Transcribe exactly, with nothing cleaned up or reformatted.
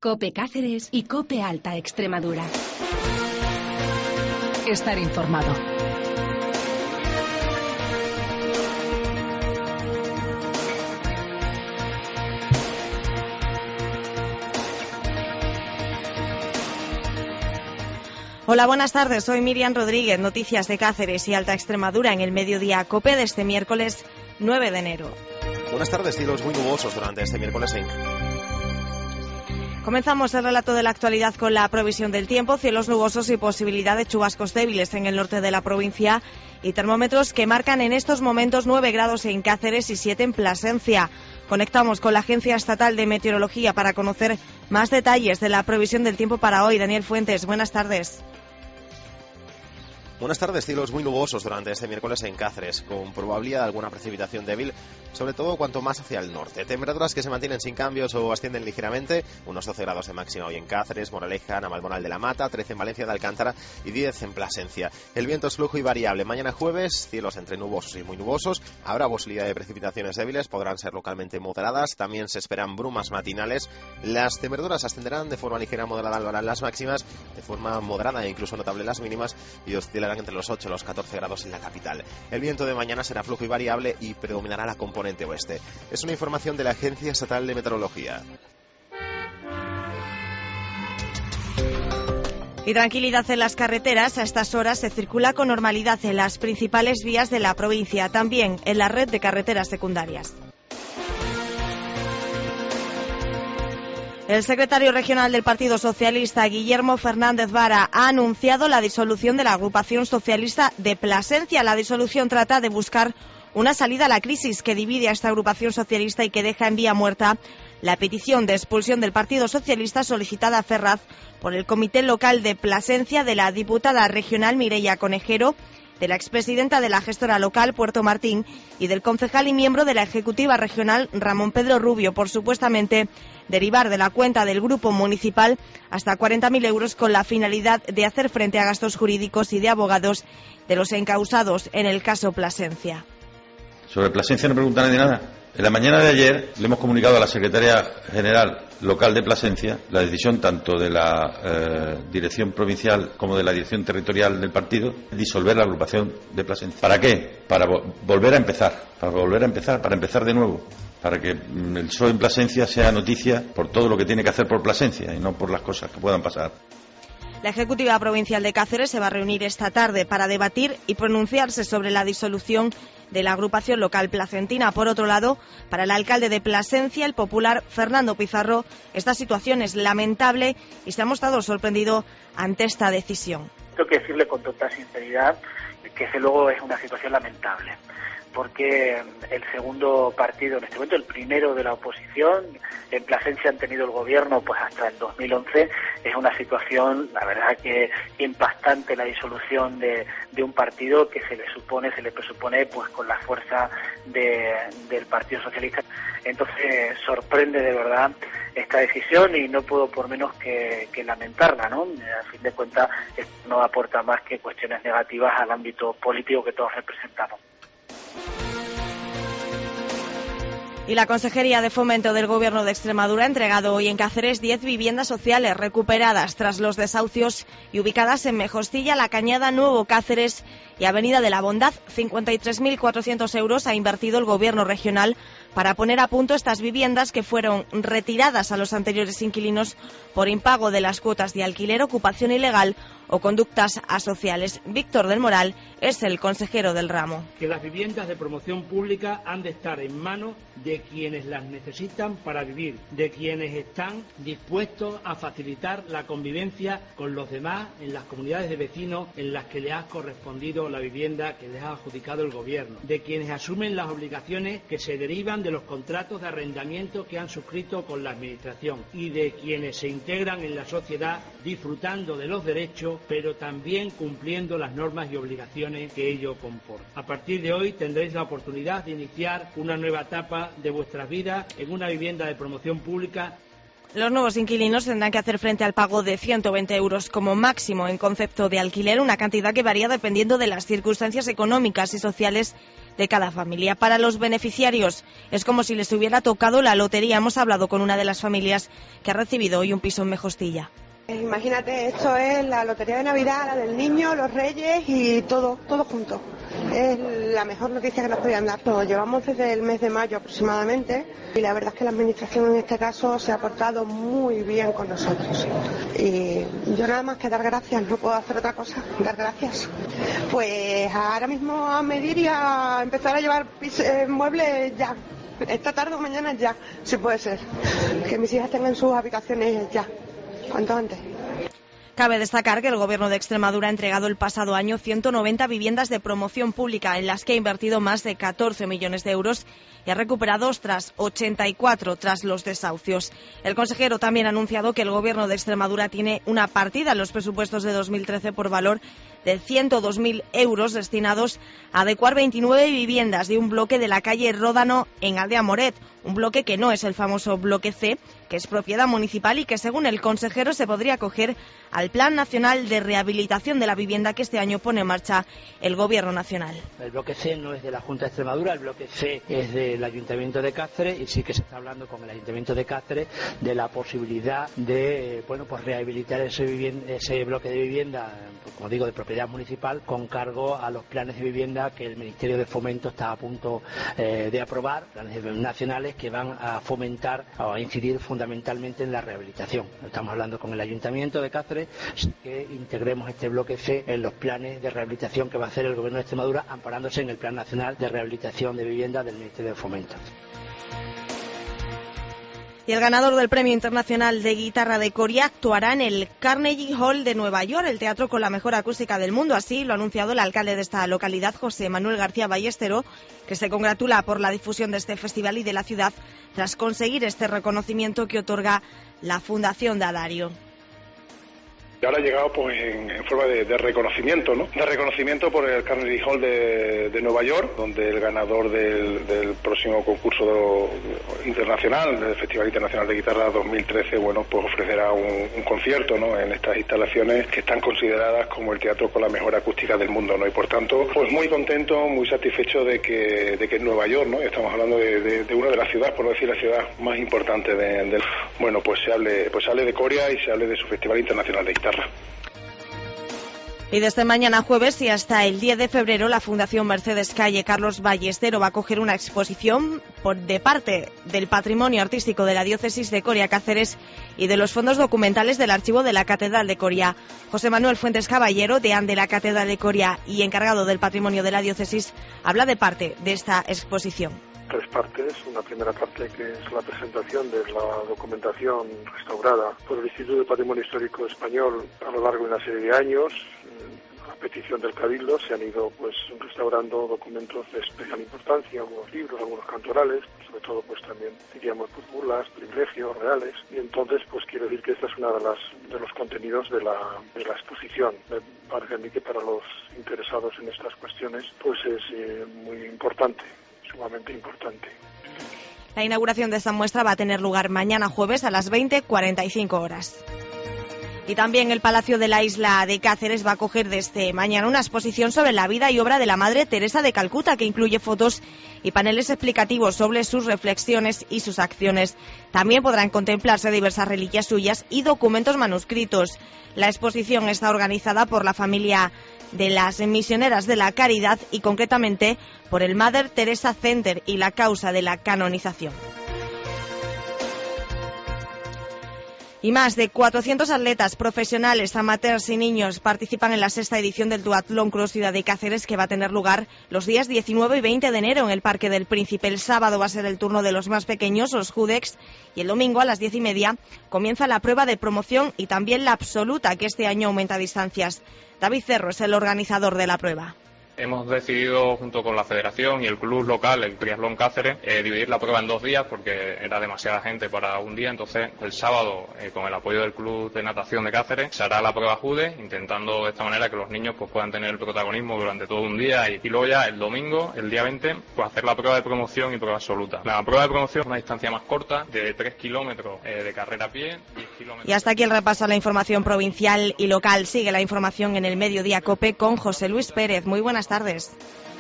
COPE Cáceres y COPE Alta Extremadura. Estar informado. Hola, buenas tardes. Soy Miriam Rodríguez. Noticias de Cáceres y Alta Extremadura en el mediodía COPE de este miércoles nueve de enero. Buenas tardes. Cielos muy nubosos durante este miércoles en... Comenzamos el relato de la actualidad con la previsión del tiempo, cielos nubosos y posibilidad de chubascos débiles en el norte de la provincia y termómetros que marcan en estos momentos nueve grados en Cáceres y siete en Plasencia. Conectamos con la Agencia Estatal de Meteorología para conocer más detalles de la previsión del tiempo para hoy. Daniel Fuentes, buenas tardes. Buenas tardes, cielos muy nubosos durante este miércoles en Cáceres, con probabilidad de alguna precipitación débil, sobre todo cuanto más hacia el norte. Temperaturas que se mantienen sin cambios o ascienden ligeramente, unos doce grados de máxima hoy en Cáceres, Moraleja, Navalmoral de la Mata, trece en Valencia de Alcántara y diez en Plasencia. El viento es flujo y variable. Mañana jueves, cielos entre nubosos y muy nubosos, habrá posibilidad de precipitaciones débiles, podrán ser localmente moderadas, también se esperan brumas matinales. Las temperaturas ascenderán de forma ligera moderada las máximas, de forma moderada e incluso notable las mínimas, y oscilarán entre los ocho y los catorce grados en la capital. El viento de mañana será flujo y variable y predominará la componente oeste. Es una información de la Agencia Estatal de Meteorología. Y tranquilidad en las carreteras. A estas horas se circula con normalidad en las principales vías de la provincia, también en la red de carreteras secundarias. El secretario regional del Partido Socialista, Guillermo Fernández Vara, ha anunciado la disolución de la agrupación socialista de Plasencia. La disolución trata de buscar una salida a la crisis que divide a esta agrupación socialista y que deja en vía muerta la petición de expulsión del Partido Socialista solicitada a Ferraz por el Comité Local de Plasencia, de la diputada regional Mireia Conejero, de la expresidenta de la gestora local Puerto Martín y del concejal y miembro de la ejecutiva regional Ramón Pedro Rubio, por supuestamente derivar de la cuenta del grupo municipal hasta cuarenta mil euros con la finalidad de hacer frente a gastos jurídicos y de abogados de los encausados en el caso Plasencia. Sobre Plasencia no pregunta nadie nada. En la mañana de ayer le hemos comunicado a la secretaria general local de Plasencia la decisión tanto de la eh, dirección provincial como de la dirección territorial del partido de disolver la agrupación de Plasencia. ¿Para qué? Para vo- volver a empezar, para volver a empezar, para empezar de nuevo, para que mm, el P S O E en Plasencia sea noticia por todo lo que tiene que hacer por Plasencia y no por las cosas que puedan pasar. La Ejecutiva Provincial de Cáceres se va a reunir esta tarde para debatir y pronunciarse sobre la disolución de la agrupación local placentina. Por otro lado, para el alcalde de Plasencia, el popular Fernando Pizarro, esta situación es lamentable y se ha mostrado sorprendido ante esta decisión. Tengo que decirle con total sinceridad que desde luego es una situación lamentable, porque el segundo partido, en este momento el primero de la oposición, en Plasencia han tenido el gobierno pues hasta el dos mil once, es una situación, la verdad que impactante, la disolución de, de un partido que se le supone, se le presupone pues con la fuerza de, del Partido Socialista. Entonces sorprende de verdad esta decisión y no puedo por menos que, que lamentarla, ¿no? A fin de cuentas no aporta más que cuestiones negativas al ámbito político que todos representamos. Y la Consejería de Fomento del Gobierno de Extremadura ha entregado hoy en Cáceres diez viviendas sociales recuperadas tras los desahucios y ubicadas en Mejostilla, La Cañada, Nuevo Cáceres y Avenida de la Bondad. cincuenta y tres mil cuatrocientos euros ha invertido el Gobierno regional para poner a punto estas viviendas que fueron retiradas a los anteriores inquilinos por impago de las cuotas de alquiler, ocupación ilegal o conductas asociales. Víctor del Moral es el consejero del ramo. Que las viviendas de promoción pública han de estar en manos de quienes las necesitan para vivir, de quienes están dispuestos a facilitar la convivencia con los demás en las comunidades de vecinos en las que les ha correspondido la vivienda que les ha adjudicado el gobierno, de quienes asumen las obligaciones que se derivan de los contratos de arrendamiento que han suscrito con la administración y de quienes se integran en la sociedad disfrutando de los derechos pero también cumpliendo las normas y obligaciones que ello comporta. A partir de hoy tendréis la oportunidad de iniciar una nueva etapa de vuestras vidas en una vivienda de promoción pública. Los nuevos inquilinos tendrán que hacer frente al pago de ciento veinte euros como máximo en concepto de alquiler, una cantidad que varía dependiendo de las circunstancias económicas y sociales de cada familia. Para los beneficiarios es como si les hubiera tocado la lotería. Hemos hablado con una de las familias que ha recibido hoy un piso en Mejostilla. Imagínate, esto es la lotería de Navidad, la del niño, los reyes y todo, todo junto. Es la mejor noticia que nos podían dar. Lo llevamos desde el mes de mayo aproximadamente y la verdad es que la administración en este caso se ha portado muy bien con nosotros. Y yo nada más que dar gracias, no puedo hacer otra cosa, dar gracias. Pues ahora mismo a medir y a empezar a llevar pis- muebles ya. Esta tarde o mañana ya, si puede ser. Que mis hijas tengan sus habitaciones ya. ¿Cuánto antes? Cabe destacar que el Gobierno de Extremadura ha entregado el pasado año ciento noventa viviendas de promoción pública en las que ha invertido más de catorce millones de euros y ha recuperado otras ochenta y cuatro tras los desahucios. El consejero también ha anunciado que el Gobierno de Extremadura tiene una partida en los presupuestos de dos mil trece por valor de ciento dos mil euros destinados a adecuar veintinueve viviendas de un bloque de la calle Ródano en Aldea Moret, un bloque que no es el famoso bloque C, que es propiedad municipal y que según el consejero se podría acoger al Plan Nacional de Rehabilitación de la Vivienda que este año pone en marcha el Gobierno Nacional. El bloque C no es de la Junta de Extremadura, el bloque C es del Ayuntamiento de Cáceres y sí que se está hablando con el Ayuntamiento de Cáceres de la posibilidad de bueno pues rehabilitar ese, vivienda, ese bloque de vivienda, como digo, de propiedad municipal con cargo a los planes de vivienda que el Ministerio de Fomento está a punto eh, de aprobar, planes nacionales que van a fomentar o a incidir fundamentalmente en la rehabilitación. Estamos hablando con el Ayuntamiento de Cáceres que integremos este bloque C en los planes de rehabilitación que va a hacer el Gobierno de Extremadura amparándose en el Plan Nacional de Rehabilitación de Vivienda del Ministerio de Fomento. Y el ganador del Premio Internacional de Guitarra de Coria actuará en el Carnegie Hall de Nueva York, el teatro con la mejor acústica del mundo. Así lo ha anunciado el alcalde de esta localidad, José Manuel García Ballestero, que se congratula por la difusión de este festival y de la ciudad tras conseguir este reconocimiento que otorga la Fundación de Adario. Y ahora ha llegado pues en, en forma de, de reconocimiento, ¿no? De reconocimiento por el Carnegie Hall de, de Nueva York, donde el ganador del, del próximo concurso internacional, del Festival Internacional de Guitarra dos mil trece, bueno, pues ofrecerá un, un concierto, ¿no? En estas instalaciones que están consideradas como el teatro con la mejor acústica del mundo, ¿no? Y por tanto, pues muy contento, muy satisfecho de que, de que en Nueva York, ¿no? Estamos hablando de, de, de una de las ciudades, por no decir la ciudad más importante de, de, bueno, pues se hable, pues se hable de Coria y se hable de su Festival Internacional de Guitarra. Y desde mañana jueves y hasta el diez de febrero, la Fundación Mercedes Calle Carlos Ballestero va a acoger una exposición por, de parte del patrimonio artístico de la diócesis de Coria Cáceres y de los fondos documentales del archivo de la Catedral de Coria. José Manuel Fuentes Caballero, deán de la Catedral de Coria y encargado del patrimonio de la diócesis, habla de parte de esta exposición. Tres partes. Una primera parte que es la presentación de la documentación restaurada por el Instituto de Patrimonio Histórico Español a lo largo de una serie de años. A petición del Cabildo se han ido pues restaurando documentos de especial importancia, algunos libros, algunos cantorales, sobre todo pues también diríamos pues, burlas, privilegios reales, y entonces pues quiero decir que esta es una de las de los contenidos de la de la exposición. Me parece a mí que para los interesados en estas cuestiones pues es eh, muy importante, sumamente importante. La inauguración de esta muestra va a tener lugar mañana jueves a las veinte cuarenta y cinco horas. Y también el Palacio de la Isla de Cáceres va a acoger desde mañana una exposición sobre la vida y obra de la Madre Teresa de Calcuta, que incluye fotos y paneles explicativos sobre sus reflexiones y sus acciones. También podrán contemplarse diversas reliquias suyas y documentos manuscritos. La exposición está organizada por la familia de las Misioneras de la Caridad y concretamente por el Mother Teresa Center y la causa de la canonización. Y más de cuatrocientos atletas profesionales, amateurs y niños participan en la sexta edición del Duatlón Cross Ciudad de Cáceres, que va a tener lugar los días diecinueve y veinte de enero en el Parque del Príncipe. El sábado va a ser el turno de los más pequeños, los Judex, y el domingo a las diez y media comienza la prueba de promoción y también la absoluta, que este año aumenta distancias. David Cerro es el organizador de la prueba. Hemos decidido, junto con la federación y el club local, el Triatlón Cáceres, eh, dividir la prueba en dos días porque era demasiada gente para un día. Entonces, el sábado, eh, con el apoyo del Club de Natación de Cáceres, se hará la prueba Jude, intentando de esta manera que los niños pues puedan tener el protagonismo durante todo un día, y, y luego ya el domingo, el día veinte, pues hacer la prueba de promoción y prueba absoluta. La prueba de promoción es una distancia más corta, de tres kilómetros eh, de carrera a pie, diez kilómetros. Y hasta aquí el repaso a la información provincial y local. Sigue la información en el Mediodía COPE con José Luis Pérez. Muy buenas tardes.